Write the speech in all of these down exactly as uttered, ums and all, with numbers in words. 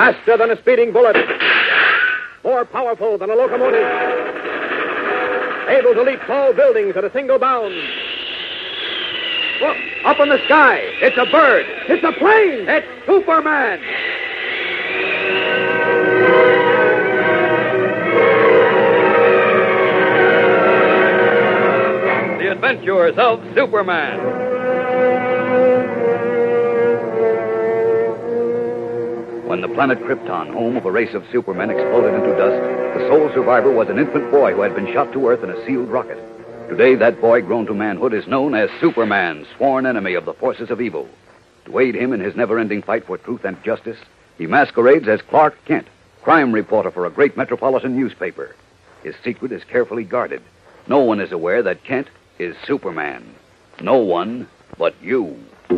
Faster than a speeding bullet. More powerful than a locomotive. Able to leap tall buildings at a single bound. Look, up in the sky. It's a bird. It's a plane. It's Superman. The Adventures of Superman. When the planet Krypton, home of a race of supermen, exploded into dust, the sole survivor was an infant boy who had been shot to Earth in a sealed rocket. Today, that boy, grown to manhood, is known as Superman, sworn enemy of the forces of evil. To aid him in his never-ending fight for truth and justice, he masquerades as Clark Kent, crime reporter for a great metropolitan newspaper. His secret is carefully guarded. No one is aware that Kent is Superman. No one but you.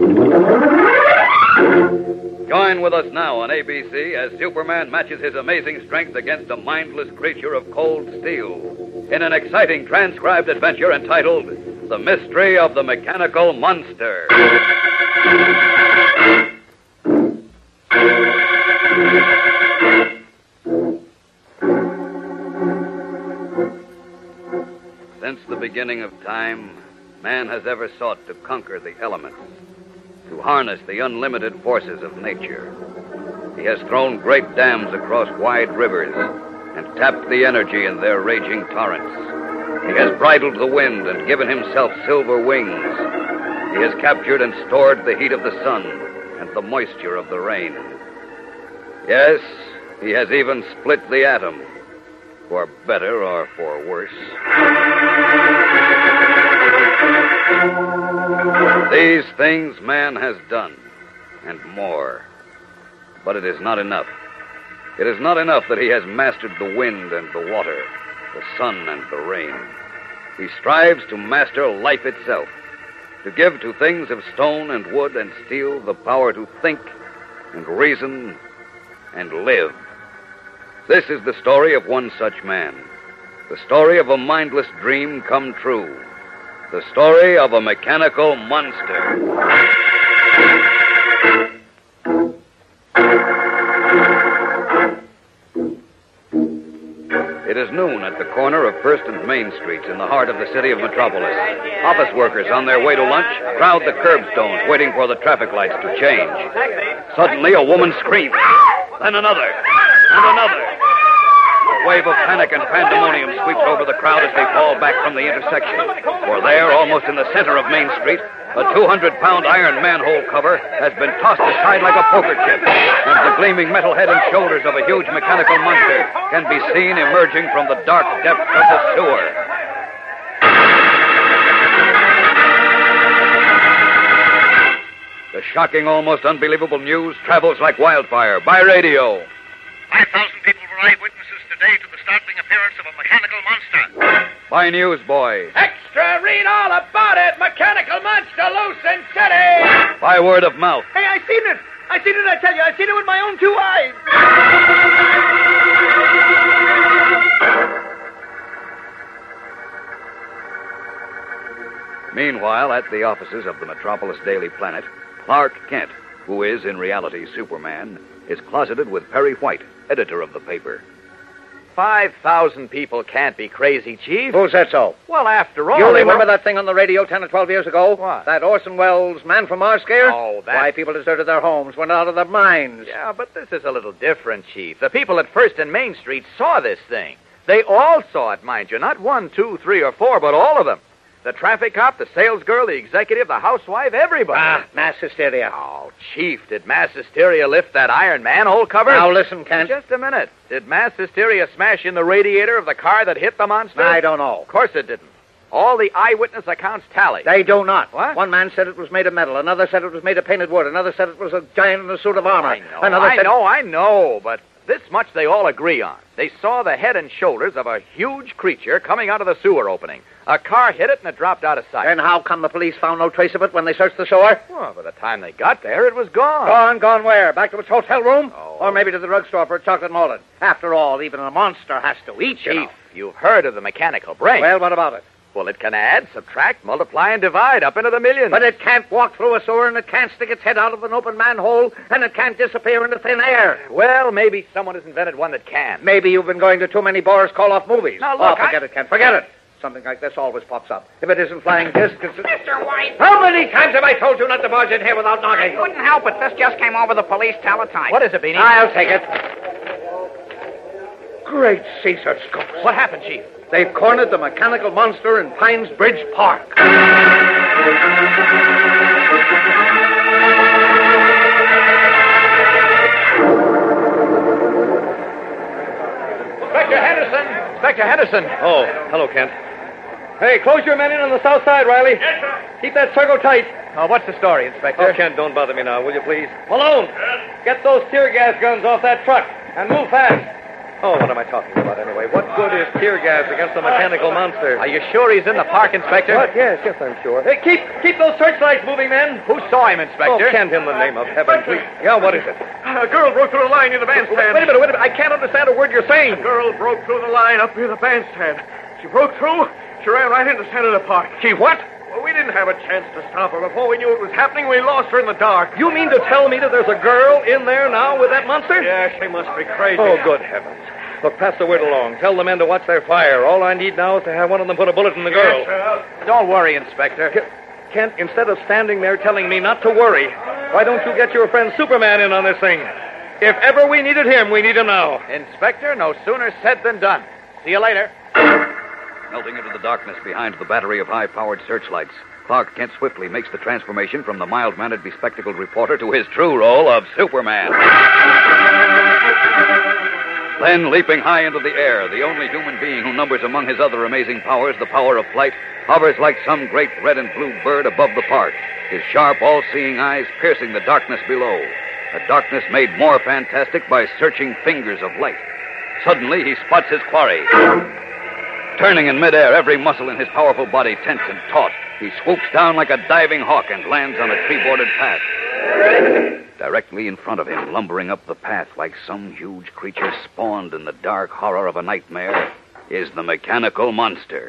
Join with us now on A B C as Superman matches his amazing strength against a mindless creature of cold steel in an exciting transcribed adventure entitled The Mystery of the Mechanical Monster. Since the beginning of time, man has ever sought to conquer the elements, to harness the unlimited forces of nature. He has thrown great dams across wide rivers and tapped the energy in their raging torrents. He has bridled the wind and given himself silver wings. He has captured and stored the heat of the sun and the moisture of the rain. Yes, he has even split the atom, for better or for worse. These things man has done, and more. But it is not enough. It is not enough that he has mastered the wind and the water, the sun and the rain. He strives to master life itself, to give to things of stone and wood and steel the power to think and reason and live. This is the story of one such man, the story of a mindless dream come true. The story of a mechanical monster. It is noon at the corner of First and Main Streets in the heart of the city of Metropolis. Office workers on their way to lunch crowd the curbstones waiting for the traffic lights to change. Suddenly, a woman screams. Then another. And another. A wave of panic and pandemonium sweeps over the crowd as they fall back from the intersection. For there, almost in the center of Main Street, a two hundred pound iron manhole cover has been tossed aside like a poker chip, and the gleaming metal head and shoulders of a huge mechanical monster can be seen emerging from the dark depths of the sewer. The shocking, almost unbelievable news travels like wildfire by radio. Five thousand people were eyewitnesses today to the startling appearance of a mechanical monster. By newsboy. Extra, read all about it. Mechanical monster loose in city. By word of mouth. Hey, I seen it. I seen it, I tell you. I seen it with my own two eyes. Meanwhile, at the offices of the Metropolis Daily Planet, Clark Kent, who is in reality Superman, is closeted with Perry White, editor of the paper. Five thousand people can't be crazy, Chief. Who said so? Well, after all... You they remember were... that thing on the radio ten or twelve years ago? What? That Orson Welles Man from Mars scare? Oh, that... Why, people deserted their homes, went out of their minds. Yeah, but this is a little different, Chief. The people at First and Main Street saw this thing. They all saw it, mind you. Not one, two, three, or four, but all of them. The traffic cop, the sales girl, the executive, the housewife, everybody. Ah, mass hysteria. Oh, Chief, did mass hysteria lift that iron manhole cover? Now, listen, Kent. Just a minute. Did mass hysteria smash in the radiator of the car that hit the monster? I don't know. Of course it didn't. All the eyewitness accounts tally. They do not. What? One man said it was made of metal. Another said it was made of painted wood. Another said it was a giant in a suit of armor. I know, Another I said... know, I know, but this much they all agree on. They saw the head and shoulders of a huge creature coming out of the sewer opening. A car hit it and it dropped out of sight. And how come the police found no trace of it when they searched the sewer? Well, by the time they got there, it was gone. Gone, gone where? Back to its hotel room? Oh. Or maybe to the drugstore for a chocolate mullet? After all, even a monster has to eat, you Chief, know. you've heard of the mechanical brain. Well, what about it? Well, it can add, subtract, multiply, and divide up into the millions. But it can't walk through a sewer, and it can't stick its head out of an open manhole, and it can't disappear into thin air. Well, maybe someone has invented one that can. Maybe you've been going to too many Boris Karloff movies. Now, look, oh, forget I... it, Kent. Forget it. Something like this always pops up. If it isn't flying disc, it's... Mister White! How many times have I told you not to barge in here without knocking? Couldn't help it. This just came over the police teletype. What is it, Beanie? I'll take it. Great Caesar Scopes. What happened, Chief? They've cornered the mechanical monster in Pines Bridge Park. Inspector Henderson! Inspector Henderson! Oh, hello, Kent. Hey, close your men in on the south side, Riley. Yes, sir. Keep that circle tight. Oh, what's the story, Inspector? Oh, Kent, don't bother me now, will you, please? Malone, get those tear gas guns off that truck and move fast. Oh, what am I talking about anyway? What good is tear gas against a mechanical monster? Are you sure he's in the park, Inspector? What? Yes, yes, I'm sure. Hey, keep keep those searchlights moving, men. Who saw him, Inspector? Oh, Kent, in the name of heaven, please. Yeah, what is it? A girl broke through the line near the bandstand. Wait a minute, wait a minute. I can't understand a word you're saying. The girl broke through the line up near the bandstand. She broke through. She ran right into the center of the park. She what? Well, we didn't have a chance to stop her. Before we knew what was happening, we lost her in the dark. You mean to tell me that there's a girl in there now with that monster? Yeah, she must be crazy. Oh, good heavens. Look, pass the word along. Tell the men to watch their fire. All I need now is to have one of them put a bullet in the girl. Yes, sir. Don't worry, Inspector. Kent, instead of standing there telling me not to worry, why don't you get your friend Superman in on this thing? If ever we needed him, we need him now. Inspector, no sooner said than done. See you later. Melting into the darkness behind the battery of high-powered searchlights, Clark Kent swiftly makes the transformation from the mild-mannered, bespectacled reporter to his true role of Superman. Then, leaping high into the air, the only human being who numbers among his other amazing powers the power of flight, hovers like some great red and blue bird above the park, his sharp, all-seeing eyes piercing the darkness below, a darkness made more fantastic by searching fingers of light. Suddenly, he spots his quarry. Turning in midair, every muscle in his powerful body tense and taut, he swoops down like a diving hawk and lands on a tree-bordered path. Directly in front of him, lumbering up the path like some huge creature spawned in the dark horror of a nightmare, is the mechanical monster.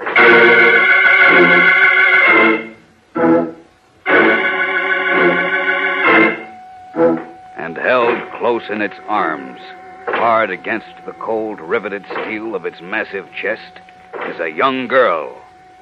And held close in its arms, hard against the cold, riveted steel of its massive chest, is a young girl.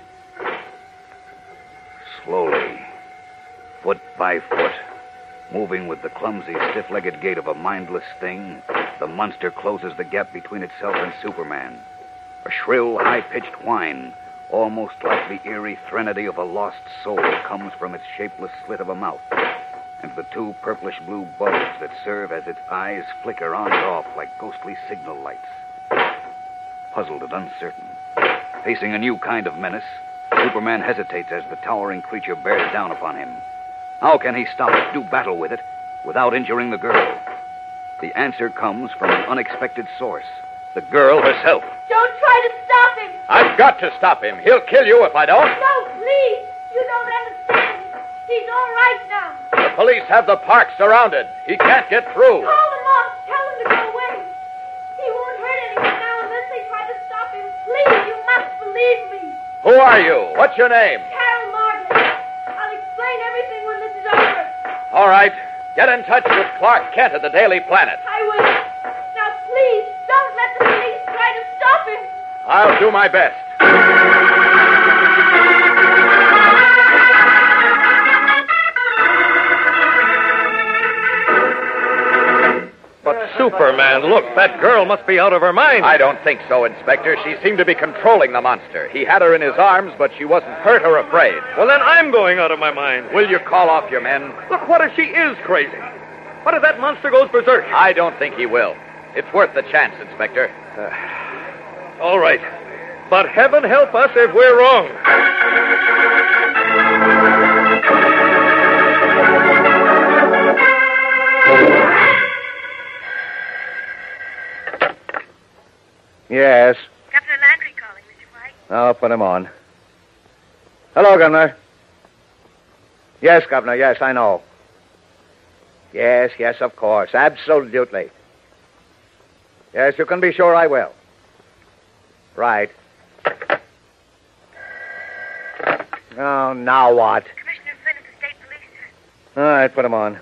Slowly, foot by foot, moving with the clumsy, stiff-legged gait of a mindless thing, the monster closes the gap between itself and Superman. A shrill, high-pitched whine, almost like the eerie threnody of a lost soul, comes from its shapeless slit of a mouth, and the two purplish-blue bulbs that serve as its eyes flicker on and off like ghostly signal lights. Puzzled and uncertain, facing a new kind of menace, Superman hesitates as the towering creature bears down upon him. How can he stop it, do battle with it, without injuring the girl? The answer comes from an unexpected source, the girl herself. Don't try to stop him. I've got to stop him. He'll kill you if I don't. No, please. You don't understand. He's all right now. The police have the park surrounded. He can't get through. Call him off. Tell him to go away. He won't hurt anyone now unless they try to stop him. Please, you must believe me. Who are you? What's your name? Carol Martin. I'll explain everything when this is over. All right. Get in touch with Clark Kent at the Daily Planet. I will. Now, please, don't let the police try to stop him. I'll do my best. But Superman, look, that girl must be out of her mind. I don't think so, Inspector. She seemed to be controlling the monster. He had her in his arms, but she wasn't hurt or afraid. Well, then I'm going out of my mind. Will you call off your men? Look, what if she is crazy? What if that monster goes berserk? I don't think he will. It's worth the chance, Inspector. Uh, all right. But heaven help us if we're wrong. Yes. Governor Landry calling, Mister White. I'll put him on. Hello, Governor. Yes, Governor, yes, I know. Yes, yes, of course. Absolutely. Yes, you can be sure I will. Right. Oh, now what? Commissioner Flynn of the State Police, sir. All right, put him on.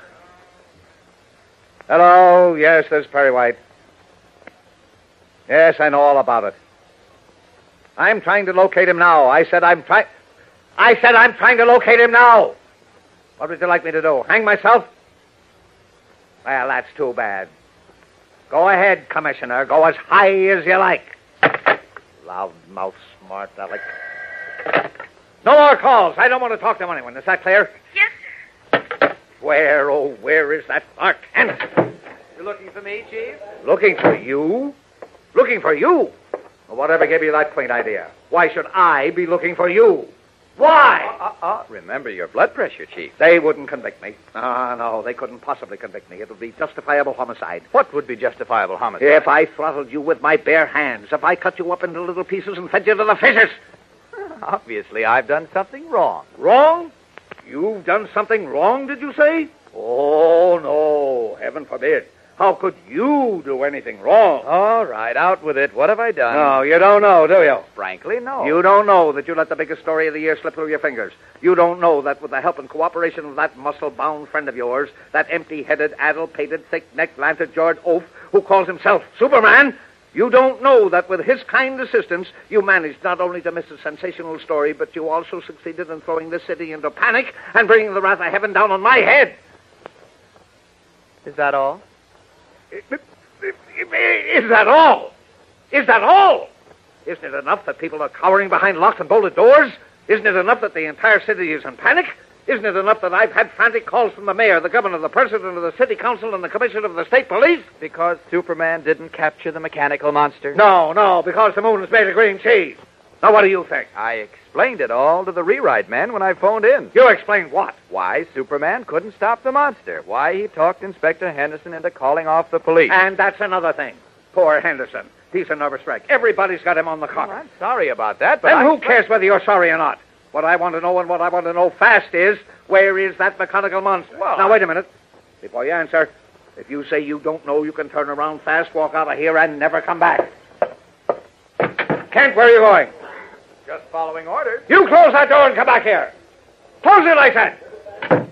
Hello, yes, this is Perry White. Yes, I know all about it. I'm trying to locate him now. I said I'm trying... I said I'm trying to locate him now. What would you like me to do? Hang myself? Well, that's too bad. Go ahead, Commissioner. Go as high as you like. Loudmouth, smart aleck. No more calls. I don't want to talk to anyone. Is that clear? Yes, sir. Where, oh, where is that Clark Kent? You looking for me, Chief? Looking for you? Looking for you? Well, whatever gave you that quaint idea? Why should I be looking for you? Why? Uh, uh, remember your blood pressure, Chief. They wouldn't convict me. Ah, no, they couldn't possibly convict me. It would be justifiable homicide. What would be justifiable homicide? If I throttled you with my bare hands, if I cut you up into little pieces and fed you to the fishes. Obviously, I've done something wrong. Wrong? You've done something wrong, did you say? Oh, no, heaven forbid. How could you do anything wrong? All right, out with it. What have I done? No, you don't know, do you? Frankly, no. You don't know that you let the biggest story of the year slip through your fingers. You don't know that with the help and cooperation of that muscle-bound friend of yours, that empty-headed, addle-pated, thick-necked Lanta George Oaf, who calls himself Superman, you don't know that with his kind assistance, you managed not only to miss a sensational story, but you also succeeded in throwing this city into panic and bringing the wrath of heaven down on my head. Is that all? Is that all? Is that all? Isn't it enough that people are cowering behind locked and bolted doors? Isn't it enough that the entire city is in panic? Isn't it enough that I've had frantic calls from the mayor, the governor, the president of the city council, and the commissioner of the state police? Because Superman didn't capture the mechanical monster? No, no, because the moon is made of green cheese. Now, what do you think? I explained it all to the rewrite men when I phoned in. You explain what? Why Superman couldn't stop the monster. Why he talked Inspector Henderson into calling off the police. And that's another thing. Poor Henderson. He's a nervous wreck. Everybody's got him on the Oh, clock. I'm sorry about that, but Then I... who cares whether you're sorry or not? What I want to know and what I want to know fast is, where is that mechanical monster? Well, now, I- wait a minute. Before you answer, if you say you don't know, you can turn around fast, walk out of here, and never come back. Kent, where are you going? Just following orders. You close that door and come back here. Close it, I said.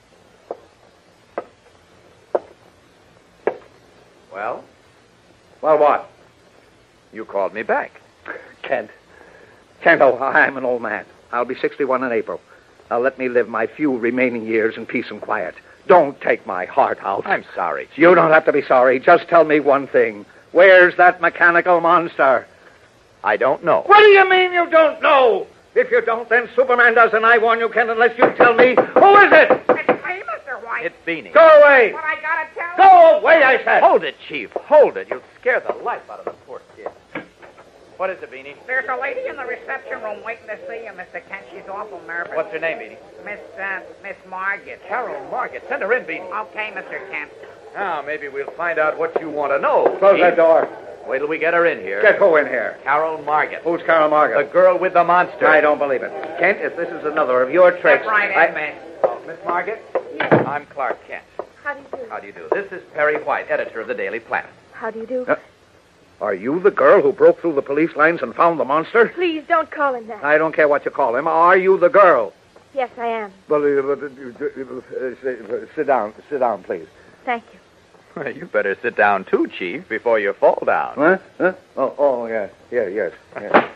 Well, Well, what? you called me back. Kent. Kent, oh, I'm an old man. I'll be sixty-one in April. Now let me live my few remaining years in peace and quiet. Don't take my heart out. I'm sorry, Chief. You don't have to be sorry. Just tell me one thing. Where's that mechanical monster? I don't know. What do you mean you don't know? If you don't, then Superman does, and I warn you, Kent, unless you tell me. Who is it? It's me, Mister White. It's Beanie. Go away. What I gotta tell you? Go away, I said. Hold it, Chief. Hold it. You'll scare the life out of the poor kid. What is it, Beanie? There's a lady in the reception room waiting to see you, Mister Kent. She's awful nervous. What's her name, Beanie? Miss, uh, Miss Margit. Carol Margit. Send her in, Beanie. Okay, Mister Kent. Now, maybe we'll find out what you want to know. Close Chief. that door. Wait till we get her in here. Get who in here? Carol Margit. Who's Carol The Margaret? girl with the monster. I don't believe it. Kent, if this is another of your tricks... Step right in, I- miss. Oh, Miss Margit? I'm Clark Kent. How do you do? How do you do? This is Perry White, editor of the Daily Planet. How do you do? Uh, Are you the girl who broke through the police lines and found the monster? Please don't call him that. I don't care what you call him. Are you the girl? Yes, I am. Well, uh, uh, uh, sit- sit down. Sit down, please. Thank you. Well, you better sit down, too, Chief, before you fall down. Huh? Huh? Oh, oh, yes. Yeah, yes. yes.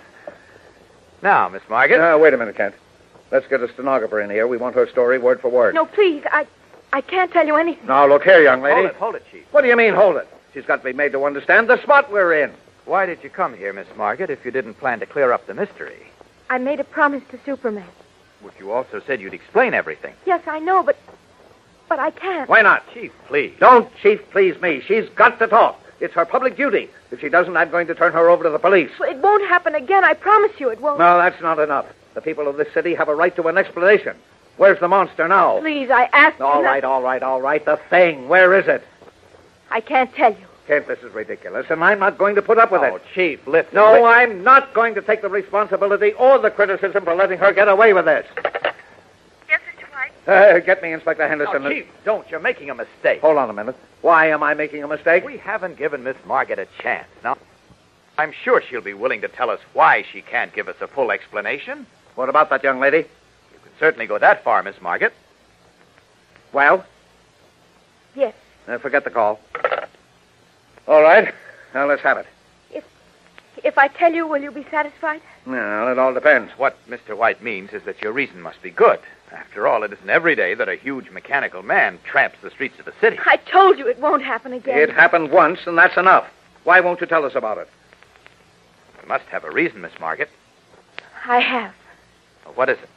Now, Miss Margit. Uh, wait a minute, Kent. Let's get a stenographer in here. We want her story word for word. No, please, I, I can't tell you anything. Now, look here, young lady. hold it, hold it, Chief. What do you mean, hold it? She's got to be made to understand the spot we're in. Why did you come here, Miss Margit, if you didn't plan to clear up the mystery? I made a promise to Superman. But you also said you'd explain everything. Yes, I know, but, but I can't. Why not? Chief, please. Don't chief please me. She's got to talk. It's her public duty. If she doesn't, I'm going to turn her over to the police. It won't happen again. I promise you it won't. No, that's not enough. The people of this city have a right to an explanation. Where's the monster now? Please, I ask you. All not- right, all right, all right. The thing. Where is it? I can't tell you. Kent, this is ridiculus, and I'm not going to put up with Oh, it. Chief, listen. No, Li- I'm not going to take the responsibility or the criticism for letting her get away with this. Yes, Mister White? Uh, get me Inspector No, Henderson. Chief, don't. You're making a mistake. Hold on a minute. Why am I making a mistake? We haven't given Miss Margit a chance. Now, I'm sure she'll be willing to tell us why she can't give us a full explanation. What about that young lady? certainly go that far, Miss Margaret. Well, Yes. uh, forget the call. All right. Now, let's have it. If I tell you, will you be satisfied? Well, it all depends. What Mister White means is that your reason must be good. After all, it isn't every day that a huge mechanical man tramps the streets of the city. I told you it won't happen again. It happened once, and that's enough. Why won't you tell us about it? You must have a reason, Miss Margaret. I have. What is it?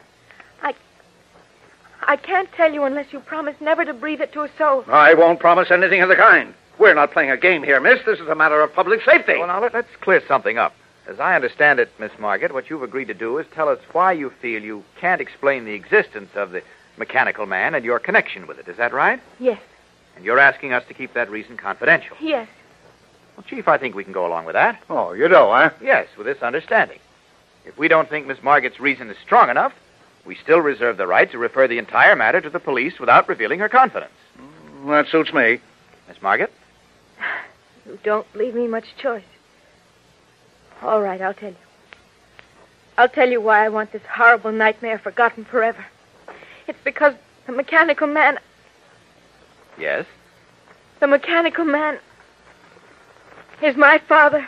I can't tell you unless you promise never to breathe it to a soul. I won't promise anything of the kind. We're not playing a game here, miss. This is a matter of public safety. Well, now, let, let's clear something up. As I understand it, Miss Margaret, what you've agreed to do is tell us why you feel you can't explain the existence of the mechanical man and your connection with it. Is that right? Yes. And you're asking us to keep that reason confidential. Yes. Well, Chief, I think we can go along with that. Oh, you do, huh? Yes, with this understanding. If we don't think Miss Margaret's reason is strong enough, we still reserve the right to refer the entire matter to the police without revealing her confidence. That suits me. Miss Margaret? You don't leave me much choice. All right, I'll tell you. I'll tell you why I want this horrible nightmare forgotten forever. It's because the mechanical man... Yes? The mechanical man is my father.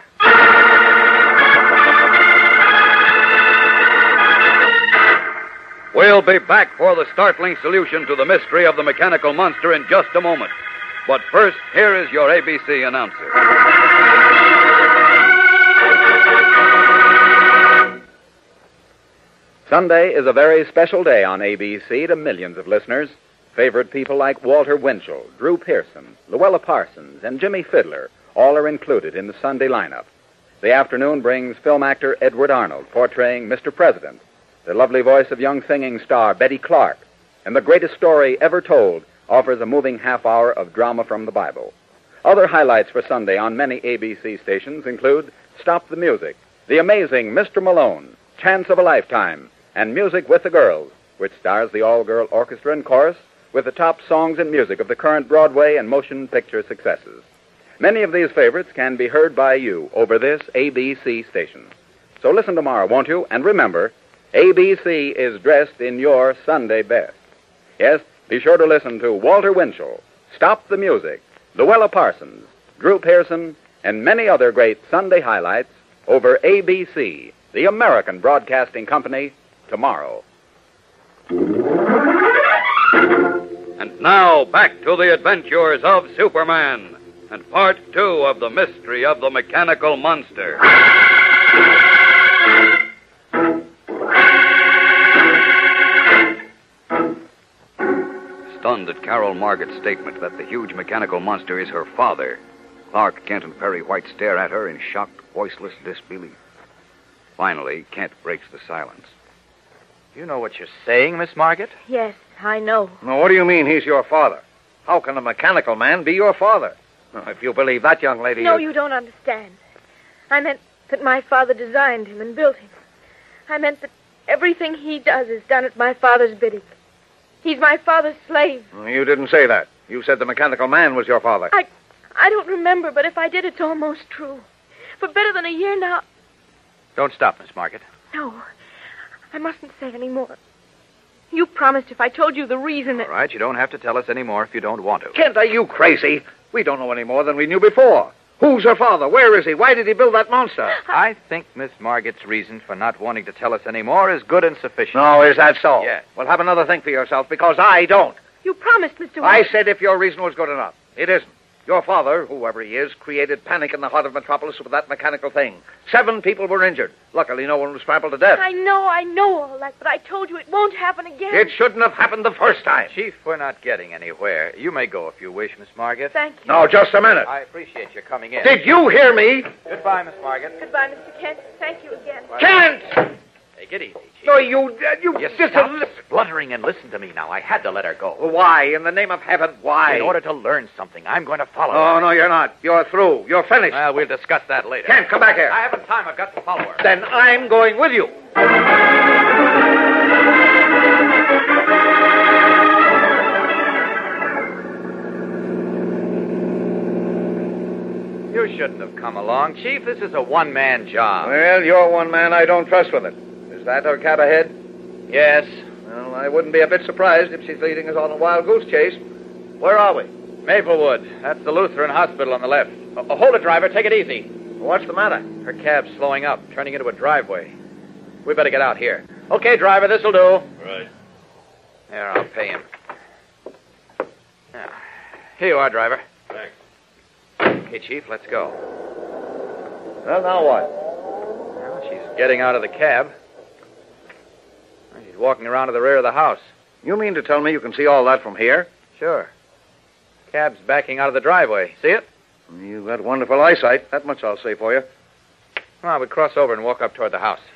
We'll be back for the startling solution to the mystery of the mechanical monster in just a moment. But first, here is your A B C announcer. Sunday is a very special day on A B C to millions of listeners. Favorite people like Walter Winchell, Drew Pearson, Luella Parsons, and Jimmy Fiddler all are included in the Sunday lineup. The afternoon brings film actor Edward Arnold portraying Mister President, the lovely voice of young singing star Betty Clark, and the greatest story ever told offers a moving half hour of drama from the Bible. Other highlights for Sunday on many A B C stations include Stop the Music, The Amazing Mister Malone, Chance of a Lifetime, and Music with the Girls, which stars the all-girl orchestra and chorus with the top songs and music of the current Broadway and motion picture successes. Many of these favorites can be heard by you over this A B C station. So listen tomorrow, won't you? And remember, A B C is dressed in your Sunday best. Yes, be sure to listen to Walter Winchell, Stop the Music, Luella Parsons, Drew Pearson, and many other great Sunday highlights over A B C, the American Broadcasting Company, tomorrow. And now, back to the adventures of Superman and part two of the mystery of the mechanical monster. Stunned at Carol Marget's statement that the huge mechanical monster is her father, Clark Kent and Perry White stare at her in shocked, voiceless disbelief. Finally, Kent breaks the silence. Do you know what you're saying, Miss Margaret? Yes, I know. Now, what do you mean he's your father? How can a mechanical man be your father? Now, if you believe that, young lady... No, you you don't understand. I meant that my father designed him and built him. I meant that everything he does is done at my father's bidding. He's my father's slave. You didn't say that. You said the mechanical man was your father. I, I don't remember, but if I did, it's almost true. For better than a year now... Don't stop, Miss Margaret. No, I mustn't say any more. You promised if I told you the reason that... All right, you don't have to tell us any more if you don't want to. Kent, are you crazy? We don't know any more than we knew before. Who's her father? Where is he? Why did he build that monster? I think Miss Margaret's reason for not wanting to tell us any more is good and sufficient. No, is that so? Yes. Well, have another think for yourself, because I don't. You promised, Mister I White. said if your reason was good enough. It isn't. Your father, whoever he is, created panic in the heart of Metropolis with that mechanical thing. Seven people were injured. Luckily, no one was trampled to death. I know, I know all that, but I told you it won't happen again. It shouldn't have happened the first time. Chief, we're not getting anywhere. You may go if you wish, Miss Margaret. Thank you. No, just a minute. I appreciate your coming in. Did you hear me? Goodbye, Miss Margaret. Goodbye, Mister Kent. Thank you again. Kent! Take it easy, Chief. No, you... Uh, you You just stop a- spluttering and listen to me now. I had to let her go. Why? In the name of heaven, why? In order to learn something, I'm going to follow Oh, her. no, you're not. You're through. You're finished. Well, we'll discuss that later. Kent, come back here. I haven't time. I've got to follow her. Then I'm going with you. You shouldn't have come along, Chief. This is a one-man job. Well, you're one man I don't trust with it. Is that our cat ahead? Yes. Well, I wouldn't be a bit surprised if she's leading us on a wild goose chase. Where are we? Maplewood. That's the Lutheran Hospital on the left. Oh, hold it, driver. Take it easy. What's the matter? Her cab's slowing up, turning into a driveway. We better get out here. Okay, driver, this'll do. Right. There, I'll pay him. Now, here you are, driver. Thanks. Okay, Chief, let's go. Well, now what? Well, she's getting out of the cab. She's walking around to the rear of the house. You mean to tell me you can see all that from here? Sure. Cab's backing out of the driveway. See it? You've got wonderful eyesight. That much I'll say for you. Come on, we cross over and walk up toward the house.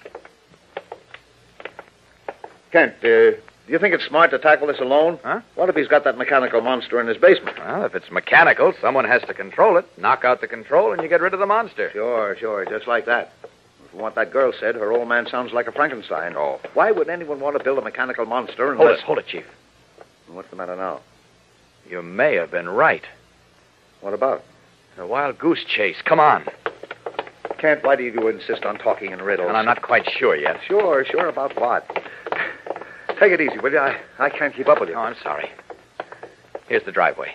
Kent, uh, do you think it's smart to tackle this alone? Huh? What if he's got that mechanical monster in his basement? Well, if it's mechanical, someone has to control it. Knock out the control and you get rid of the monster. Sure, sure, just like that. From what that girl said, her old man sounds like a Frankenstein. Oh. Why would anyone want to build a mechanical monster Hold unless... it, hold it, Chief. What's the matter now? You may have been right. What about? The wild goose chase. Come on. Kent, why do you insist on talking in riddles? Well, I'm not quite sure yet. Sure, sure, about what? Take it easy, will you? I, I can't keep up with you. Oh, I'm sorry. Here's the driveway.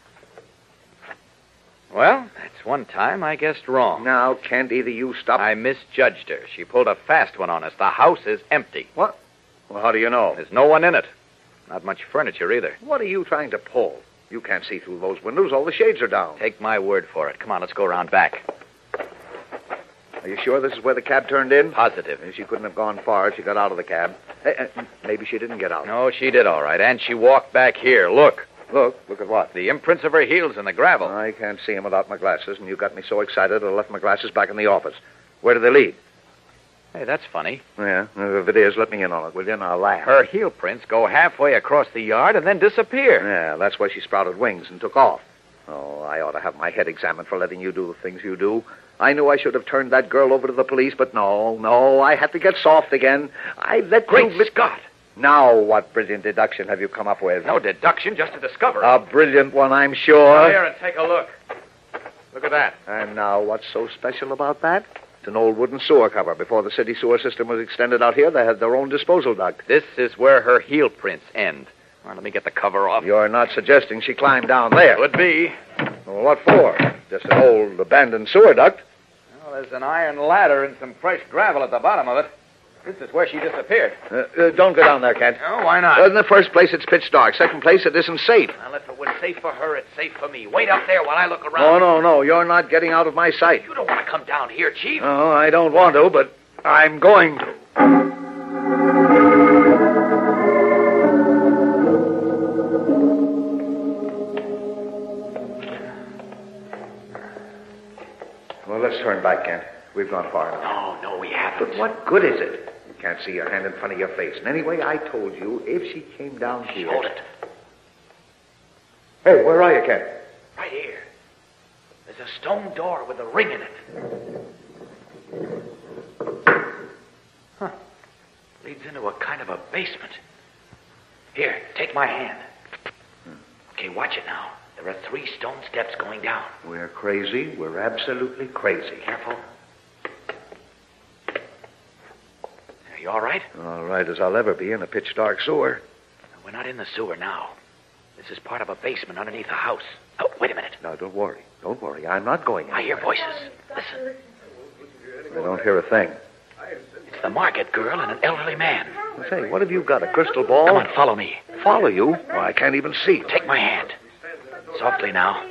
Well, that's one time I guessed wrong. Now, Kent, either you stop... I misjudged her. She pulled a fast one on us. The house is empty. What? Well, how do you know? There's no one in it. Not much furniture either. What are you trying to pull? You can't see through those windows. All the shades are down. Take my word for it. Come on, let's go around back. Are you sure this is where the cab turned in? Positive. She couldn't have gone far. She got out of the cab. Hey, uh, maybe she didn't get out. No, she did all right. And she walked back here. Look. Look. Look at what? The imprints of her heels in the gravel. I can't see them without my glasses, and you got me so excited I left my glasses back in the office. Where do they lead? Hey, that's funny. Yeah, if it is, let me in on it, will you? And I'll laugh. Her heel prints go halfway across the yard and then disappear. Yeah, that's why she sprouted wings and took off. Oh, I ought to have my head examined for letting you do the things you do. I knew I should have turned that girl over to the police, but no, no, I had to get soft again. I let Great you... Scott! Now, what brilliant deduction have you come up with? No deduction, just a discovery. A brilliant one, I'm sure. Come here and take a look. Look at that. And now, what's so special about that? It's an old wooden sewer cover. Before the city sewer system was extended out here, they had their own disposal duct. This is where her heel prints end. Well, let me get the cover off. You're not suggesting she climbed down there? Would be. Well, what for? Just an old abandoned sewer duct? Well, there's an iron ladder and some fresh gravel at the bottom of it. This is where she disappeared. Uh, uh, don't go down there, Kent. Oh, why not? Well, in the first place, it's pitch dark. Second place, it isn't safe. Well, if it was safe for her, it's safe for me. Wait up there while I look No, around. no, no. You're not getting out of my sight. You don't want to come down here, Chief. Oh, I don't want to, but I'm going to. Well, let's turn back, Kent. We've gone far enough. No, no, we haven't. But what good is it? You can't see your hand in front of your face. And anyway, I told you, if she came down here... Hold it. Hey, where are you, Kent? Right here. There's a stone door with a ring in it. Huh. Leads into a kind of a basement. Here, take my hand. Okay, watch it now. There are three stone steps going down. We're crazy. We're absolutely crazy. Careful. Are you all right? All right as I'll ever be in a pitch-dark sewer. We're not in the sewer now. This is part of a basement underneath a house. Oh, wait a minute. Now, don't worry. Don't worry. I'm not going I hear anywhere. voices. Listen. I don't hear a thing. It's the market girl and an elderly man. Say, what have you got, a crystal ball? Come on, follow me. Follow you? Well, I can't even see. Take my hand. Softly now.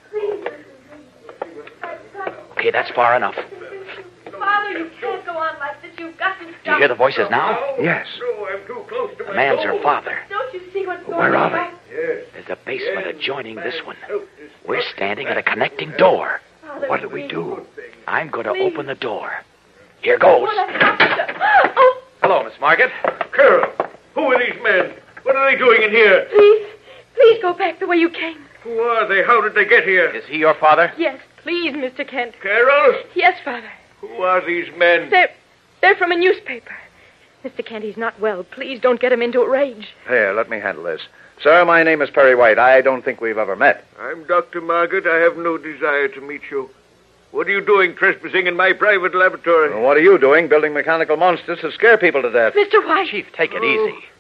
Okay, that's far enough. Father, you can't go on like this. You've got to Do you stop. hear the voices now? Yes. No, I'm too close to The my man's goal. her father. Don't you see what's going Where on? are they? Yes. There's a basement adjoining this one. We're standing at a connecting door. Father, What do we please. do? I'm going to open the door. Here goes. Oh, Hello, Miss Margaret. Carol, who are these men? What are they doing in here? please, please go back the way you came. Who are they? How did they get here? Is he your father? Yes, please, Mister Kent. Carol, Yes, Father. who are these men? They're, they're from a newspaper. Mister Kent, he's not well. Please don't get him into a rage. Here, let me handle this. Sir, my name is Perry White. I don't think we've ever met. I'm Doctor Margaret. I have no desire to meet you. What are you doing trespassing in my private laboratory? Well, what are you doing, building mechanical monsters to scare people to death? Mister White. Chief, take it easy.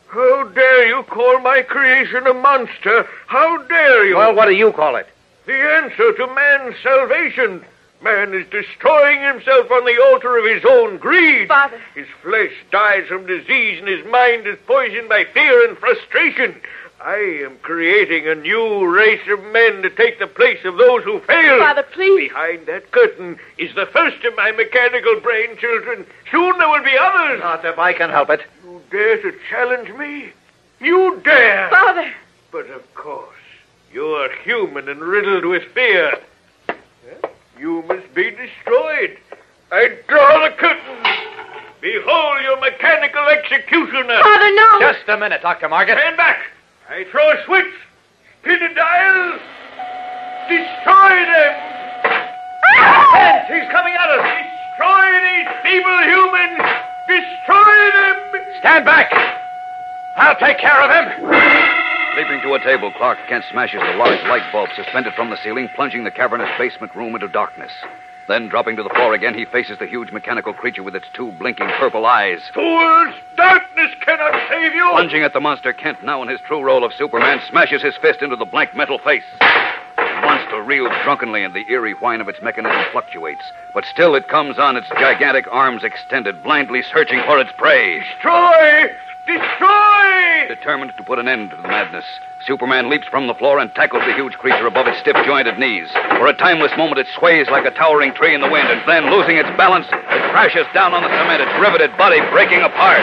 How dare you call my creation a monster? How dare you? Well, what do you call it? The answer to man's salvation. Man is destroying himself on the altar of his own greed. Father. His flesh dies from disease and his mind is poisoned by fear and frustration. I am creating a new race of men to take the place of those who failed. Father, please. Behind that curtain is the first of my mechanical brain children. Soon there will be others. Not if I can help it. You dare to challenge me? You dare. Father. But of course, you are human and riddled with fear. You must be destroyed. I draw the curtain. Behold your mechanical executioner. Father, no. Just a minute, Doctor Margaret. Stand back. I throw a switch. Spin a dial. Destroy them. Hands, he's coming at us. Destroy these feeble humans. Destroy them. Stand back. I'll take care of him. Leaping to a table, Clark Kent smashes the large light bulb suspended from the ceiling, plunging the cavernous basement room into darkness. Then, dropping to the floor again, he faces the huge mechanical creature with its two blinking purple eyes. Fools! Darkness cannot save you! Plunging at the monster, Kent, now in his true role of Superman, smashes his fist into the blank metal face. The monster reels drunkenly, and the eerie whine of its mechanism fluctuates. But still it comes on, its gigantic arms extended, blindly searching for its prey. Destroy! Destroy! Determined to put an end to the madness, Superman leaps from the floor and tackles the huge creature above its stiff-jointed knees. For a timeless moment, it sways like a towering tree in the wind, and then, losing its balance, it crashes down on the cement, its riveted body breaking apart.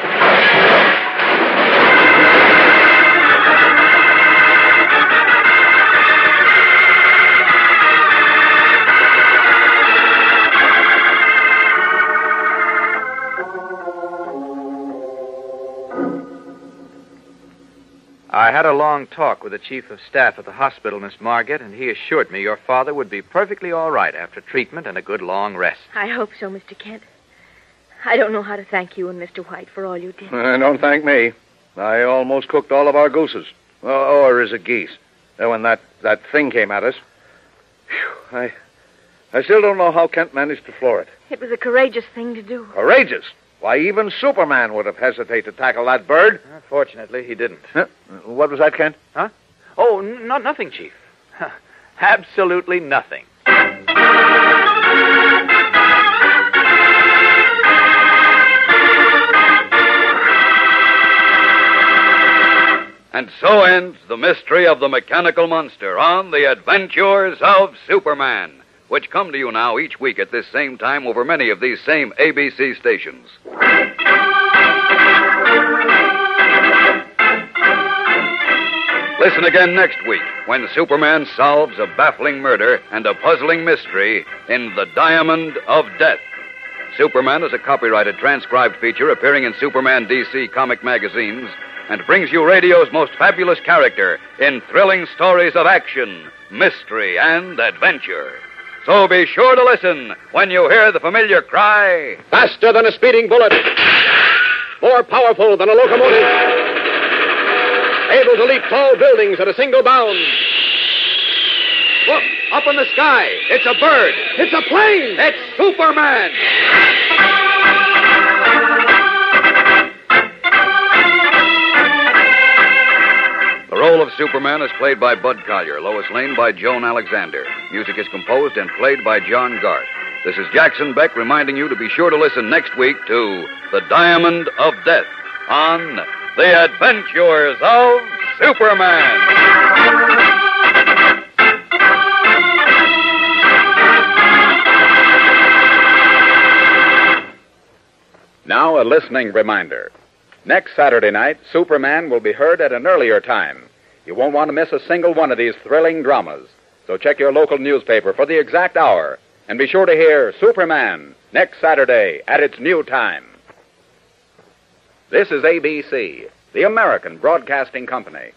I had a long talk with the chief of staff at the hospital, Miss Margaret, and he assured me your father would be perfectly all right after treatment and a good long rest. I hope so, Mister Kent. I don't know how to thank you and Mister White for all you did. Uh, don't thank me. I almost cooked all of our gooses. Oh, or is it geese? Uh, when that, that thing came at us. Whew, I, I still don't know how Kent managed to floor it. It was a courageous thing to do. Courageous? Why, even Superman would have hesitated to tackle that bird. Fortunately, he didn't. Huh? What was that, Kent? Huh? Oh, n- not nothing, Chief. Absolutely nothing. And so ends the mystery of the mechanical monster on The Adventures of Superman, which come to you now each week at this same time over many of these same A B C stations. Listen again next week when Superman solves a baffling murder and a puzzling mystery in The Diamond of Death. Superman is a copyrighted transcribed feature appearing in Superman D C comic magazines and brings you radio's most fabulous character in thrilling stories of action, mystery, and adventure. So be sure to listen when you hear the familiar cry, faster than a speeding bullet, more powerful than a locomotive, able to leap tall buildings at a single bound. Look, up in the sky. It's a bird. It's a plane. It's Superman. The role of Superman is played by Bud Collyer, Lois Lane by Joan Alexander. Music is composed and played by John Gart. This is Jackson Beck reminding you to be sure to listen next week to The Diamond of Death on The Adventures of Superman. Now a listening reminder. Next Saturday night, Superman will be heard at an earlier time. You won't want to miss a single one of these thrilling dramas. So check your local newspaper for the exact hour. And be sure to hear Superman next Saturday at its new time. This is A B C, the American Broadcasting Company.